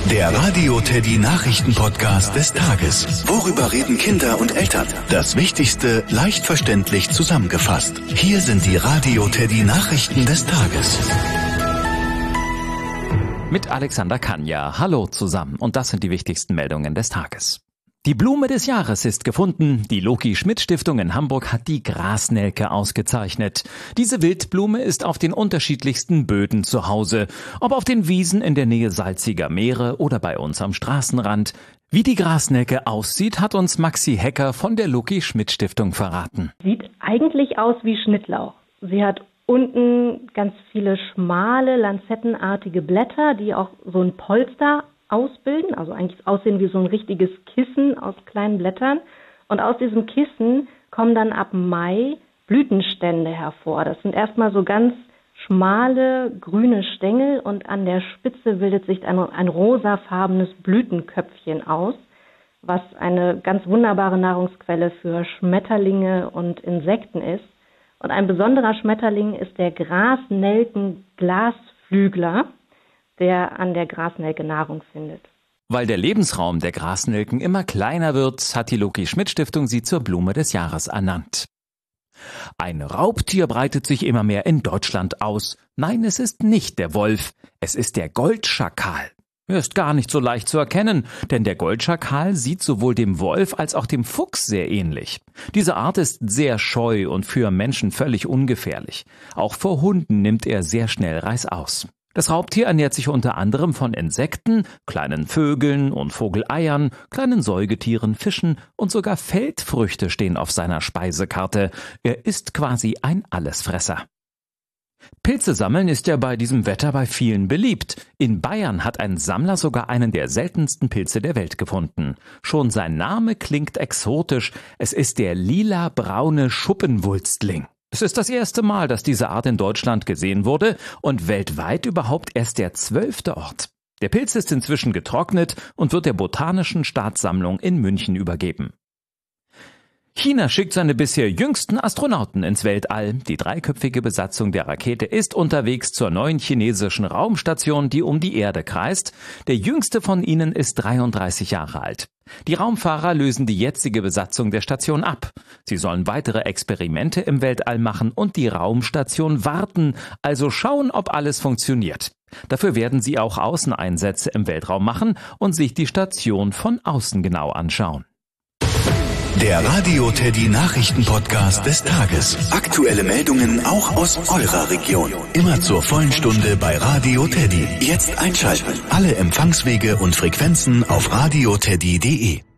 Der Radio Teddy Nachrichten-Podcast des Tages. Worüber reden Kinder und Eltern? Das Wichtigste leicht verständlich zusammengefasst. Hier sind die Radio Teddy Nachrichten des Tages. Mit Alexander Kanja. Hallo zusammen. Und das sind die wichtigsten Meldungen des Tages. Die Blume des Jahres ist gefunden. Die Loki-Schmidt-Stiftung in Hamburg hat die Grasnelke ausgezeichnet. Diese Wildblume ist auf den unterschiedlichsten Böden zu Hause. Ob auf den Wiesen in der Nähe salziger Meere oder bei uns am Straßenrand. Wie die Grasnelke aussieht, hat uns Maxi Hecker von der Loki-Schmidt-Stiftung verraten. Sieht eigentlich aus wie Schnittlauch. Sie hat unten ganz viele schmale, lanzettenartige Blätter, die auch so ein Polster ausbilden, also eigentlich aussehen wie so ein richtiges Kissen aus kleinen Blättern. Und aus diesem Kissen kommen dann ab Mai Blütenstände hervor. Das sind erstmal so ganz schmale, grüne Stängel und an der Spitze bildet sich ein rosafarbenes Blütenköpfchen aus, was eine ganz wunderbare Nahrungsquelle für Schmetterlinge und Insekten ist. Und ein besonderer Schmetterling ist der Grasnelken-Glasflügler, der an der Grasnelke Nahrung findet. Weil der Lebensraum der Grasnelken immer kleiner wird, hat die Loki-Schmidt-Stiftung sie zur Blume des Jahres ernannt. Ein Raubtier breitet sich immer mehr in Deutschland aus. Nein, es ist nicht der Wolf, es ist der Goldschakal. Er ist gar nicht so leicht zu erkennen, denn der Goldschakal sieht sowohl dem Wolf als auch dem Fuchs sehr ähnlich. Diese Art ist sehr scheu und für Menschen völlig ungefährlich. Auch vor Hunden nimmt er sehr schnell Reißaus. Das Raubtier ernährt sich unter anderem von Insekten, kleinen Vögeln und Vogeleiern, kleinen Säugetieren, Fischen und sogar Feldfrüchte stehen auf seiner Speisekarte. Er ist quasi ein Allesfresser. Pilze sammeln ist ja bei diesem Wetter bei vielen beliebt. In Bayern hat ein Sammler sogar einen der seltensten Pilze der Welt gefunden. Schon sein Name klingt exotisch. Es ist der lila-braune Schuppenwulstling. Es ist das erste Mal, dass diese Art in Deutschland gesehen wurde und weltweit überhaupt erst der 12. Ort. Der Pilz ist inzwischen getrocknet und wird der Botanischen Staatssammlung in München übergeben. China schickt seine bisher jüngsten Astronauten ins Weltall. Die dreiköpfige Besatzung der Rakete ist unterwegs zur neuen chinesischen Raumstation, die um die Erde kreist. Der jüngste von ihnen ist 33 Jahre alt. Die Raumfahrer lösen die jetzige Besatzung der Station ab. Sie sollen weitere Experimente im Weltall machen und die Raumstation warten, also schauen, ob alles funktioniert. Dafür werden sie auch Außeneinsätze im Weltraum machen und sich die Station von außen genau anschauen. Der Radio Teddy Nachrichten-Podcast des Tages. Aktuelle Meldungen auch aus eurer Region. Immer zur vollen Stunde bei Radio Teddy. Jetzt einschalten. Alle Empfangswege und Frequenzen auf radioteddy.de.